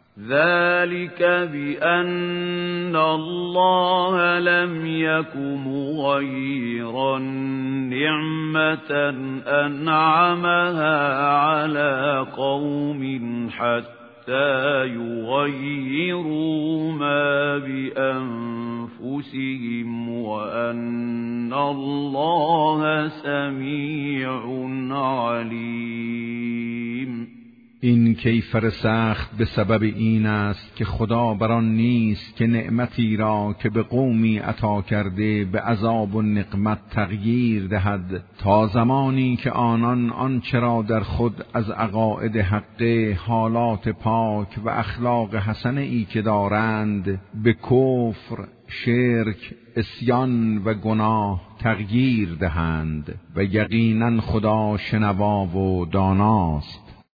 ذلك بأن الله لم يك مغيرا نعمة أنعمها على قوم حتى يغيروا ما بأنفسهم وأن الله سميع عليم. این کیفر سخت به سبب این است که خدا بر آن نیست که نعمتی را که به قومی عطا کرده به عذاب و نقمت تغییر دهد تا زمانی که آنان آنچه را در خود از عقاید حقه، حالات پاک و اخلاق حسنه ای که دارند به کفر، شرک، عصیان و گناه تغییر دهند و یقینا خدا شنوا و داناست.